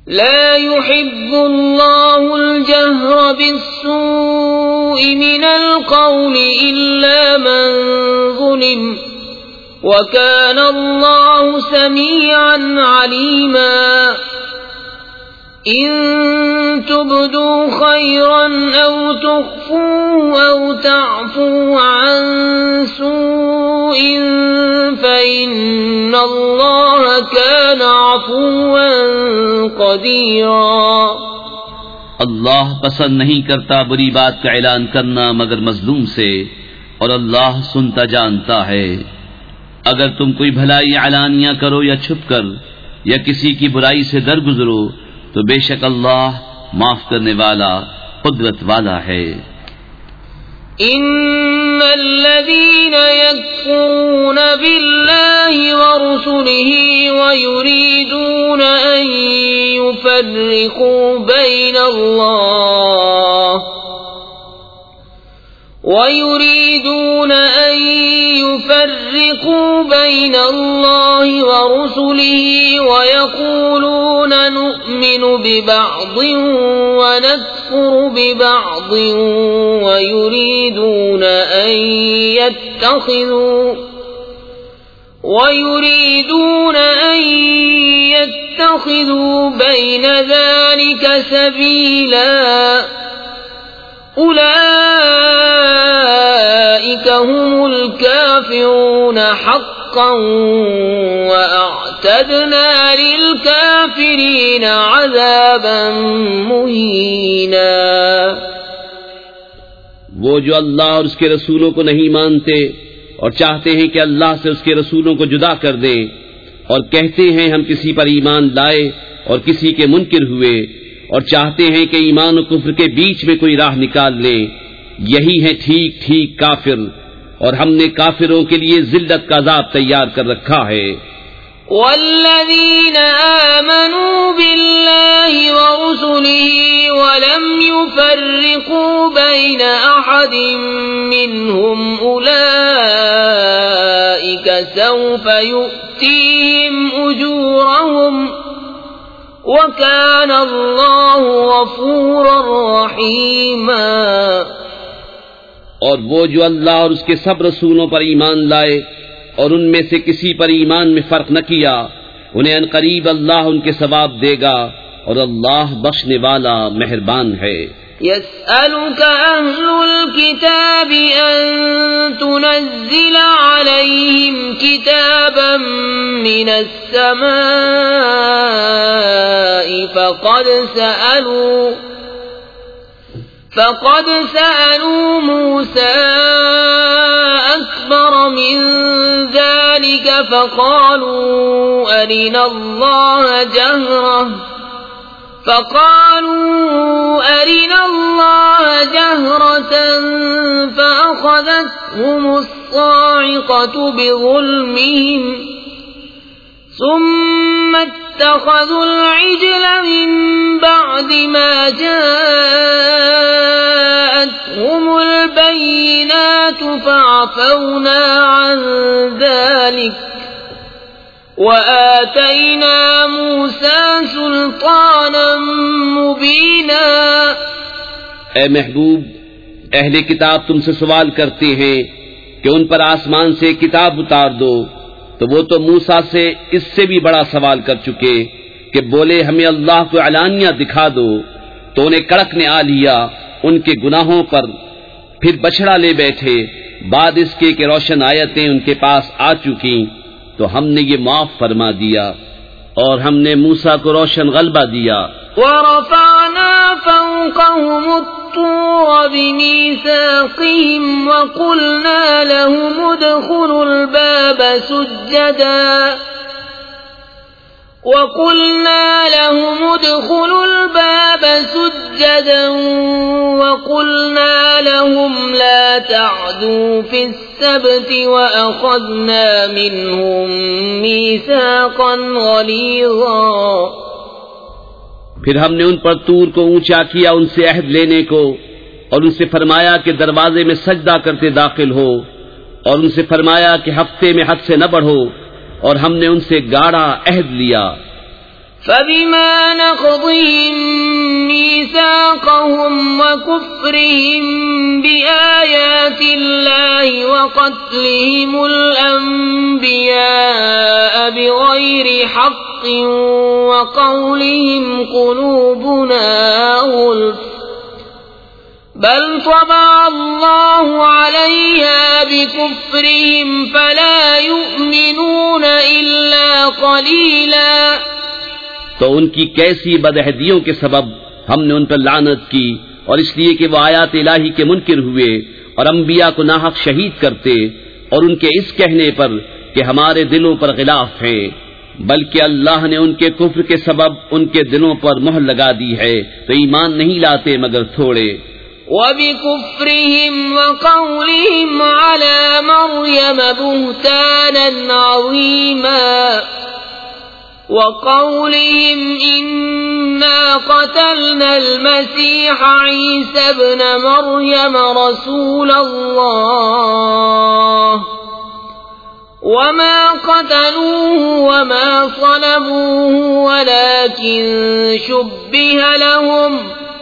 لا يحب الله الجهر بالسوء من القول إلا من ظلم وكان الله سميعا عليما إن تبدوا خيرا أو تخفوه أو تعفوا عن سوء فإن الله كان عفوا قديرا۔ اللہ پسند نہیں کرتا بری بات کا اعلان کرنا مگر مظلوم سے، اور اللہ سنتا جانتا ہے۔ اگر تم کوئی بھلائی اعلانیہ کرو یا چھپ کر یا کسی کی برائی سے درگزرو تو بے شک اللہ معاف کرنے والا قدرت والا ہے۔ ان الذين يكفرون بالله ورسله ويريدون ان يفرقوا بين الله ورسله ويقولون نؤمن ببعض ونكفر ببعض ويريدون أن يتخذوا بين ذلك سبيلا أولئك هم الكافرون حقا وأعتدنا للكافرين عذابا مهينا۔ وہ جو اللہ اور اس کے رسولوں کو نہیں مانتے اور چاہتے ہیں کہ اللہ سے اس کے رسولوں کو جدا کر دیں، اور کہتے ہیں ہم کسی پر ایمان لائے اور کسی کے منکر ہوئے، اور چاہتے ہیں کہ ایمان و کفر کے بیچ میں کوئی راہ نکال لیں، یہی ہے ٹھیک ٹھیک کافر، اور ہم نے کافروں کے لیے ذلت کا عذاب تیار کر رکھا ہے۔ والذین آمنوا باللہ ورسلہ ولم يفرقوا بین احد منہم اولئک سوف یؤتیہم اجورہم وَكَانَ اللَّهُ غَفُورًا رَحِيمًا۔ اور وہ جو اللہ اور اس کے سب رسولوں پر ایمان لائے اور ان میں سے کسی پر ایمان میں فرق نہ کیا، انہیں عنقریب اللہ ان کے ثواب دے گا، اور اللہ بخشنے والا مہربان ہے۔ يسألك أهل الكتاب أن تنزل عليهم كتابا من السماء فقد سألوا موسى أكبر من ذلك فقالوا أرنا الله جهرة فأخذتهم الصاعقة بظلمهم ثم اتخذوا العجل من بعد ما جاءتهم البينات فعفونا عن ذلك وآتينا موسى سلطانا مبينا۔ اے محبوب، اہل کتاب تم سے سوال کرتے ہیں کہ ان پر آسمان سے کتاب اتار دو، تو وہ تو موسیٰ سے اس سے بھی بڑا سوال کر چکے کہ بولے ہمیں اللہ کو علانیہ دکھا دو، تو انہیں کڑک نے آ لیا ان کے گناہوں پر، پھر بچھڑا لے بیٹھے بعد اس کے کہ روشن آیتیں ان کے پاس آ چکی، تو ہم نے یہ معاف فرما دیا اور ہم نے موسیٰ کو روشن غلبہ دیا۔ وَرَفَعْنَا فَوْقَهُمُ الطُّورَ بِمِيثَاقِهِمْ وَقُلْنَا لَهُمُ ادْخُلُوا الْبَابَ سُجَّدًا وَقُلْنَا لَهُمْ لَا تَعْدُوا فِي السَّبْتِ وَأَخَذْنَا مِنْهُمْ مِيثَاقًا غَلِيظًا۔ پھر ہم نے ان پر طور کو اونچا کیا ان سے عہد لینے کو، اور ان سے فرمایا کہ دروازے میں سجدہ کرتے داخل ہو، اور ان سے فرمایا کہ ہفتے میں حد سے نہ بڑھو، اور ہم نے ان سے گاڑا عہد لیا۔ فبما نقضهم ميثاقهم وكفرهم بآيات الله وقتلهم الأنبياء بغير حق وقولهم قلوبنا غلف بل طبع الله عليها بكفرهم فلا يؤمنون إلا قليلا۔ تو ان کی کیسی بدعہدیوں کے سبب ہم نے ان پر لعنت کی، اور اس لیے کہ وہ آیات الہی کے منکر ہوئے اور انبیاء کو ناحق شہید کرتے، اور ان کے اس کہنے پر کہ ہمارے دلوں پر غلاف ہیں، بلکہ اللہ نے ان کے کفر کے سبب ان کے دلوں پر مہر لگا دی ہے، تو ایمان نہیں لاتے مگر تھوڑے۔ وبكفرهم وقولهم على مريم بهتانا عظيما وقولهم إنا قتلنا المسيح عيسى ابن مريم رسول الله وما قتلوه وما صلبوه ولكن شبه لهم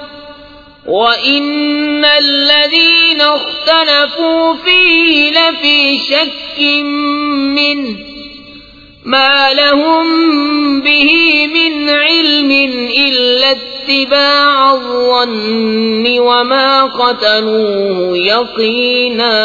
وَإِنَّ الَّذِينَ اخْتَلَفُوا فِيهِ لَفِي شَكٍّ مِّنْهُ مَا لَهُم بِهِ مِنْ عِلْمٍ إِلَّا اتِّبَاعَ الظَّنِّ وَمَا قَتَلُوهُ يَقِينًا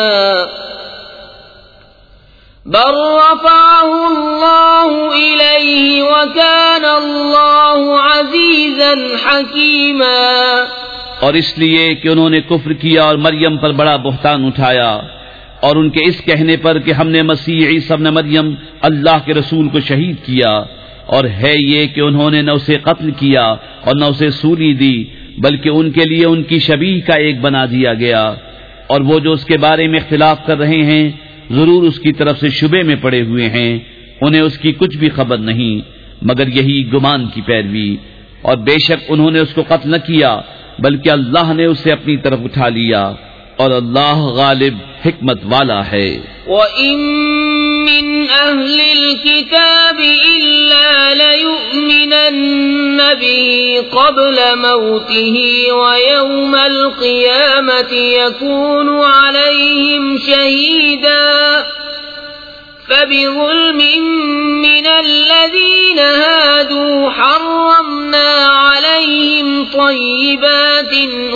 بَلْ رَفَعَهُ اللَّهُ إِلَيْهِ وَكَانَ اللَّهُ عَزِيزًا حَكِيمًا۔ اور اس لیے کہ انہوں نے کفر کیا اور مریم پر بڑا بہتان اٹھایا، اور ان کے اس کہنے پر کہ ہم نے مسیح عیسی ابن مریم اللہ کے رسول کو شہید کیا، اور ہے یہ کہ انہوں نے نہ اسے قتل کیا اور نہ اسے سولی دی، بلکہ ان کے لیے ان کی شبیہ کا ایک بنا دیا گیا، اور وہ جو اس کے بارے میں اختلاف کر رہے ہیں ضرور اس کی طرف سے شبے میں پڑے ہوئے ہیں، انہیں اس کی کچھ بھی خبر نہیں مگر یہی گمان کی پیروی، اور بے شک انہوں نے اس کو قتل نہ کیا بلکہ اللہ نے اسے اپنی طرف اٹھا لیا، اور اللہ غالب حکمت والا ہے۔ وَإِن مِّنْ أَهْلِ الْكِتَابِ إِلَّا لَيُؤْمِنَنَّ بِهِ قَبْلَ مَوْتِهِ وَيَوْمَ الْقِيَامَةِ يَكُونُ عَلَيْهِمْ شَهِيدًا فَبِظُلْمٍ مِّنَ الَّذِينَ هَادُوا حَرَّمْنَا عَلَيْهِمْ طَيِّبَاتٍ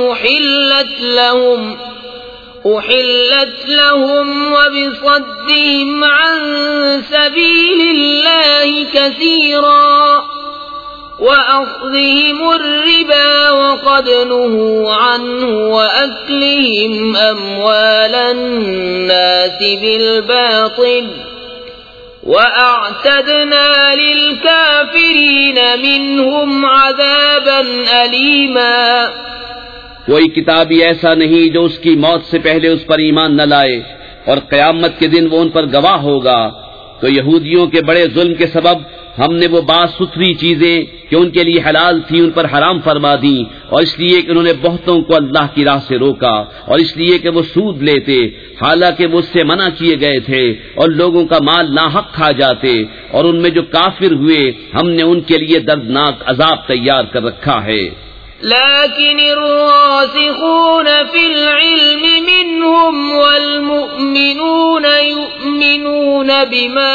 أُحِلَّتْ لَهُمْ وَبِصَدِّهِمْ عَن سَبِيلِ اللَّهِ كَثِيرًا وَأَخْذِهِمُ الرِّبَا وَقَدْ نُهُوا عَنْهُ وَأَكْلِهِمْ أَمْوَالَ النَّاسِ بِالْبَاطِلِ وَأَعْتَدْنَا لِلْكَافِرِينَ مِنْهُمْ عَذَابًا أَلِيمًا۔ کوئی کتابی ایسا نہیں جو اس کی موت سے پہلے اس پر ایمان نہ لائے، اور قیامت کے دن وہ ان پر گواہ ہوگا۔ تو یہودیوں کے بڑے ظلم کے سبب ہم نے وہ بات ستھری چیزیں کہ ان کے لیے حلال تھی ان پر حرام فرما دیں، اور اس لیے کہ انہوں نے بہتوں کو اللہ کی راہ سے روکا، اور اس لیے کہ وہ سود لیتے حالانکہ وہ اس سے منع کیے گئے تھے، اور لوگوں کا مال ناحق کھا جاتے، اور ان میں جو کافر ہوئے ہم نے ان کے لیے دردناک عذاب تیار کر رکھا ہے۔ لكن الراسخون في العلم منهم والمؤمنون يؤمنون بما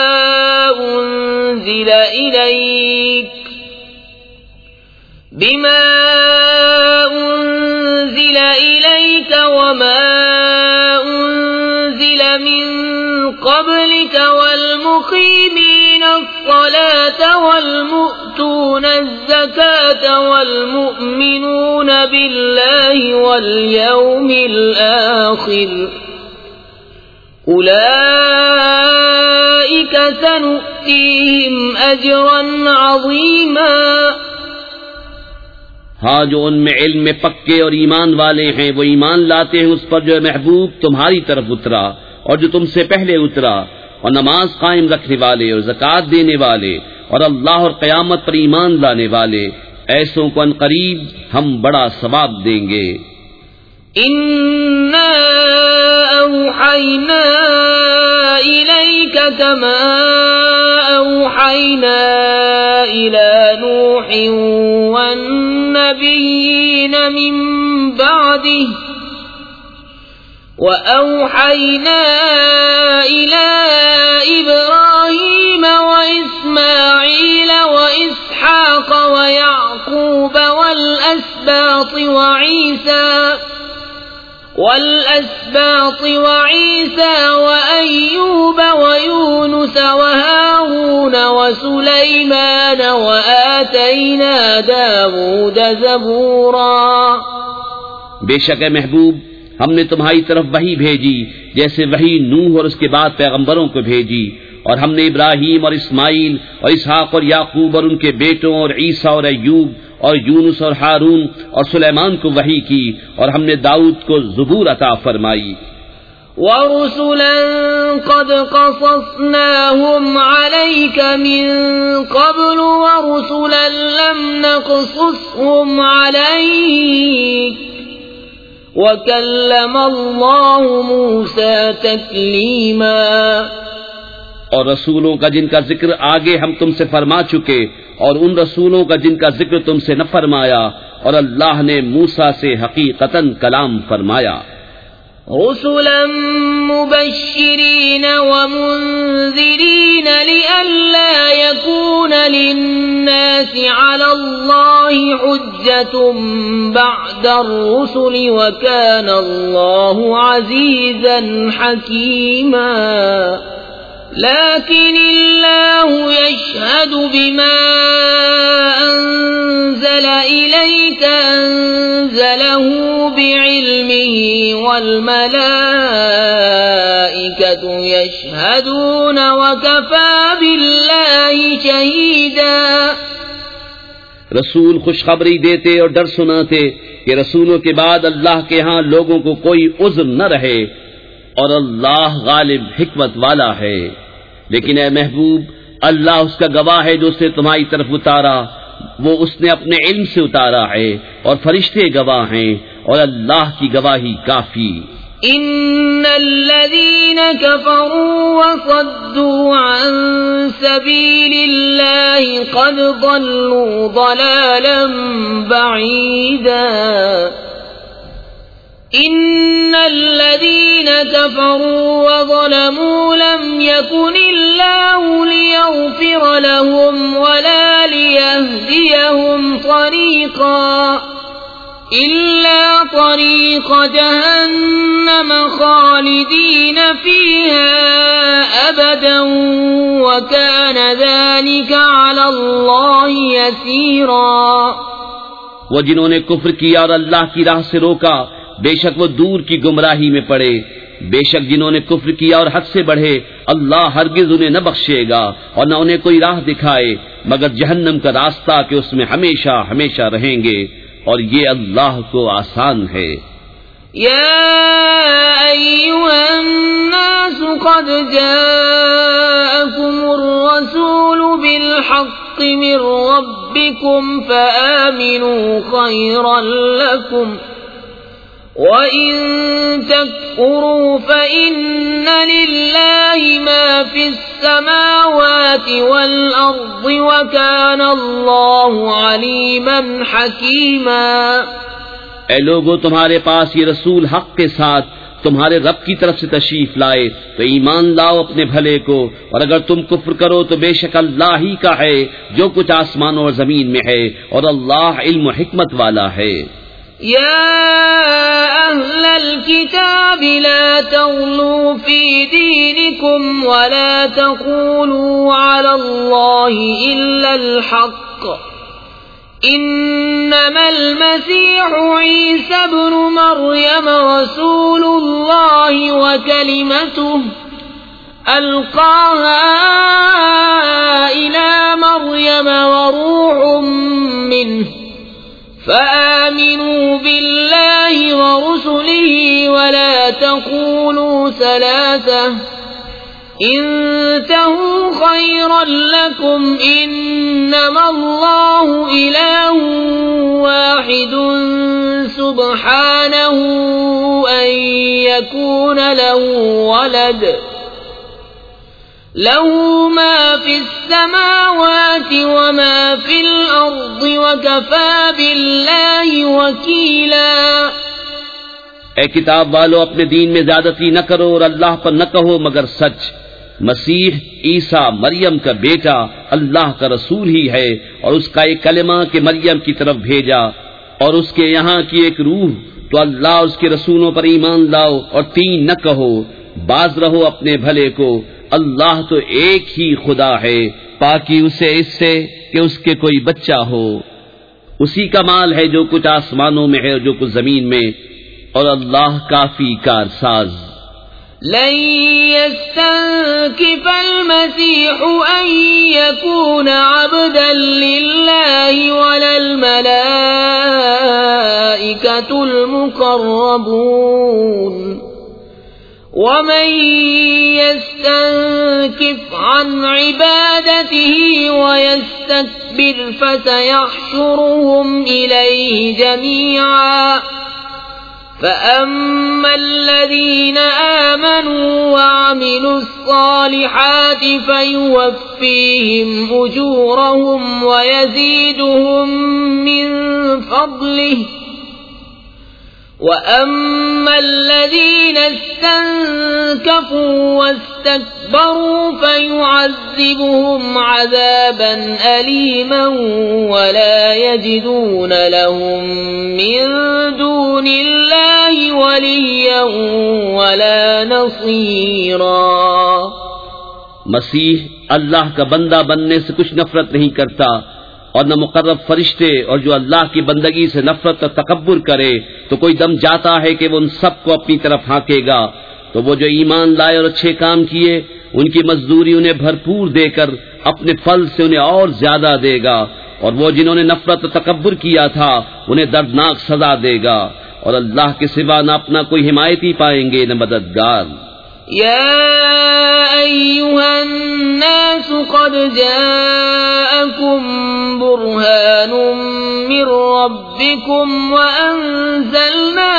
أنزل إليك وما أنزل من قبلك والمقيمين الصلاة والمؤتون الزكاة والمؤمنون بالله واليوم الآخر أولئك سنؤتيهم أجرا عظيما۔ ہاں جو ان میں علم میں پکے اور ایمان والے ہیں وہ ایمان لاتے ہیں اس پر جو محبوب تمہاری طرف اترا اور جو تم سے پہلے اترا، اور نماز قائم رکھنے والے اور زکوٰۃ دینے والے اور اللہ اور قیامت پر ایمان لانے والے، ایسوں کو ان قریب ہم بڑا ثواب دیں گے۔ إِنَّا أَوْحَيْنَا إِلَيْكَ كَمَا أَوْحَيْنَا إلى نوح والنبيين من بعده وأوحينا إلى إبراهيم وإسماعيل وإسحاق ويعقوب والأسباط وعيسى وأيوب ويونس وهارون وسليمان وآتينا داود زبورا. بے شک اے محبوب ہم نے تمہاری طرف وحی بھیجی جیسے وحی نوح اور اس کے بعد پیغمبروں کو بھیجی، اور ہم نے ابراہیم اور اسماعیل اور اسحاق اور یعقوب اور ان کے بیٹوں اور عیسیٰ اور ایوب اور یونس اور ہارون اور سلیمان کو وحی کی، اور ہم نے داؤد کو زبور عطا فرمائی. وَرُسُلًا قَدْ قَصَصْنَاهُمْ عَلَيْكَ مِن قَبْلُ وَرُسُلًا لَّمْ نَقْصُصْهُمْ عَلَيْكَ وَكَلَّمَ اللَّهُ مُوسَىٰ تَكْلِيمًا. اور رسولوں کا جن کا ذکر آگے ہم تم سے فرما چکے، اور ان رسولوں کا جن کا ذکر تم سے نہ فرمایا، اور اللہ نے موسیٰ سے حقیقتاً کلام فرمایا. رسلا مبشرين ومنذرين لئلا يكون للناس على الله حجة بعد الرسل وكان الله عزيزا حكيما. لكن الله يشهد بما أنزل إليك أنزله بعلمه والملائكة يشهدون وكفى بالله شهيدا. رسول خوشخبری دیتے اور ڈر سناتے کہ رسولوں کے بعد اللہ کے ہاں لوگوں کو کوئی عذر نہ رہے، اور اللہ غالب حکمت والا ہے. لیکن اے محبوب اللہ اس کا گواہ ہے جو اسے تمہاری طرف اتارا، وہ اس نے اپنے علم سے اتارا ہے، اور فرشتے گواہ ہیں، اور اللہ کی گواہی کافی. ان الذين كفروا وصدوا عن سبيل الله قد ضلوا ضلالا بعيدا. ان الذين كفروا وظلموا لم يكن الله ليغفر لهم ولا ليهديهم طريقا إلا طريق جهنم خالدين فيها أبدا وكان ذلك على الله يسيرا. وہ جنہوں نے کفر کیا اور اللہ کی راہ سے روکا بے شک وہ دور کی گمراہی میں پڑے. بے شک جنہوں نے کفر کیا اور حد سے بڑھے اللہ ہرگز انہیں نہ بخشے گا اور نہ انہیں کوئی راہ دکھائے مگر جہنم کا راستہ کہ اس میں ہمیشہ ہمیشہ رہیں گے، اور یہ اللہ کو آسان ہے. یا ایھا الناس قد جاءکم الرسول بالحق من ربکم فآمنوا خیرا لکم وَإِن تَكْفُرُوا فَإِنَّ لِلَّهِ مَا فِي السَّمَاوَاتِ وَالْأَرْضِ وَكَانَ اللَّهُ عَلِيمًا حَكِيمًا. اے لوگو تمہارے پاس یہ رسول حق کے ساتھ تمہارے رب کی طرف سے تشریف لائے تو ایمان لاؤ اپنے بھلے کو، اور اگر تم کفر کرو تو بے شک اللہ ہی کا ہے جو کچھ آسمانوں اور زمین میں ہے، اور اللہ علم و حکمت والا ہے. يا أهل الكتاب لا تغلوا في دينكم ولا تقولوا على الله إلا الحق إنما المسيح عيسى ابن مريم رسول الله وكلمته ألقاها إلى مريم وروح منه فآمنوا بالله ورسله ولا تقولوا ثلاثة انتهوا خيرا لكم إنما الله إله واحد سبحانه أن يكون له ولد له ما في السماوات وما في الأرض وكفى بالله وكيلا۔ اے کتاب والو، اپنے دین میں زیادتی نہ کرو اور اللہ پر نہ کہو مگر سچ۔ مسیح عیسیٰ مریم کا بیٹا اللہ کا رسول ہی ہے، اور اس کا ایک کلمہ کہ مریم کی طرف بھیجا، اور اس کے یہاں کی ایک روح، تو اللہ اور اس کے رسولوں پر ایمان لاؤ اور تین نہ کہو، باز رہو اپنے بھلے کو۔ اللہ تو ایک ہی خدا ہے، پاکی اسے اس سے کہ اس کے کوئی بچہ ہو۔ اسی کا مال ہے جو کچھ آسمانوں میں ہے اور جو کچھ زمین میں، اور اللہ کافی کارساز۔ لن يستنكف المسيح أن يكون عبدا لله ولا الملائكة المقربون ومن يستنكف عن عبادته ويستكبر فسيحشرهم إليه جميعا فأما الذين آمنوا وعملوا الصالحات فيوفيهم أجورهم ويزيدهم من فضله وأما الذين استنكفوا واستكبروا فيعذبهم عذابا أليما ولا يجدون لهم من دون الله وليا ولا نصيرا۔ مسیح اللہ کا بندہ بننے سے کچھ نفرت نہیں کرتا، اور نہ مقرب فرشتے، اور جو اللہ کی بندگی سے نفرت اور تکبر کرے تو کوئی دم جاتا ہے کہ وہ ان سب کو اپنی طرف ہانکے گا۔ تو وہ جو ایمان لائے اور اچھے کام کیے، ان کی مزدوری انہیں بھرپور دے کر اپنے پھل سے انہیں اور زیادہ دے گا، اور وہ جنہوں نے نفرت اور تکبر کیا تھا انہیں دردناک سزا دے گا، اور اللہ کے سوا نہ اپنا کوئی حمایتی پائیں گے نہ مددگار۔ يا أيها الناس قد جاءكم برهان من ربكم وأنزلنا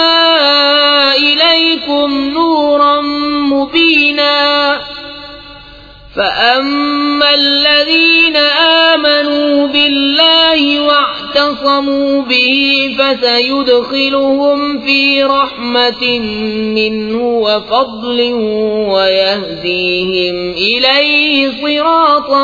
إليكم نورا مبينا فأما الذين آمنوا بالله واعتصموا به فسيدخلهم في رحمة منه وفضل ويهديهم إليه صراطا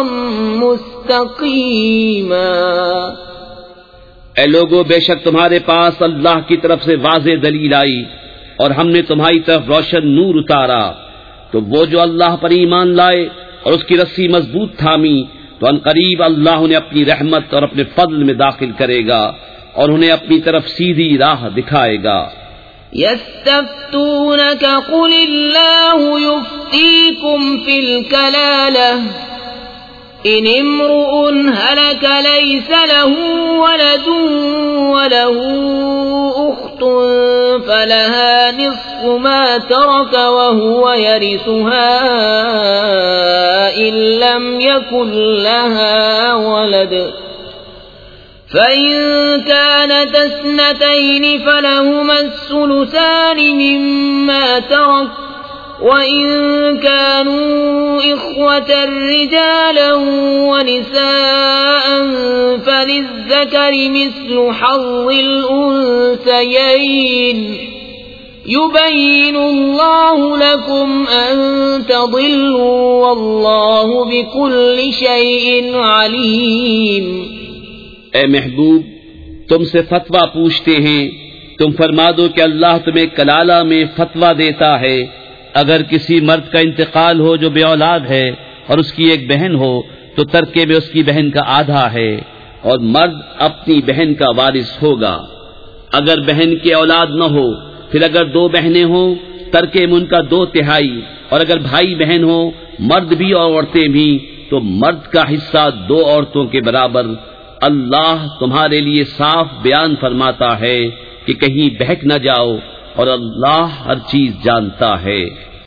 مستقيما۔ اے لوگو، بے شک تمہارے پاس اللہ کی طرف سے واضح دلیل آئی، اور ہم نے تمہاری طرف روشن نور اتارا، تو وہ جو اللہ پر ایمان لائے اور اس کی رسی مضبوط تھامی تو ان قریب اللہ انہیں اپنی رحمت اور اپنے فضل میں داخل کرے گا اور انہیں اپنی طرف سیدھی راہ دکھائے گا۔ يستفتونك قل الله يفتيكم في الكلالة إن امرؤ هلك ليس له ولد وله أخت فلها نصف ما ترك وهو يرثها إن لم يكن لها ولد فإن كانت اثنتين فلهما الثلثان مما ترك وَإِن كَانُوا إِخْوَةً رِجَالًا وَنِسَاءً فَلِلذَّكَرِ مِثْلُ حَظِّ الْأُنثَيَيْنِ يُبَيِّنُ اللَّهُ لَكُمْ أَن تَضِلُّوا وَاللَّهُ بِكُلِّ شَيْءٍ عَلِيمٌ۔ اے محبوب، تم سے فتویٰ پوچھتے ہیں، تم فرما دو کہ اللہ تمہیں کلالہ میں فتویٰ دیتا ہے۔ اگر کسی مرد کا انتقال ہو جو بے اولاد ہے اور اس کی ایک بہن ہو تو ترکے میں اس کی بہن کا آدھا ہے، اور مرد اپنی بہن کا وارث ہوگا۔ اگر بہن کی اولاد نہ ہو، پھر اگر دو بہنیں ہوں ترکے میں ان کا 2/3، اور اگر بھائی بہن ہو مرد بھی اور عورتیں بھی تو مرد کا حصہ 2 عورتوں کے برابر۔ اللہ تمہارے لیے صاف بیان فرماتا ہے کہ کہیں بہک نہ جاؤ، اور اللہ ہر چیز جانتا ہے۔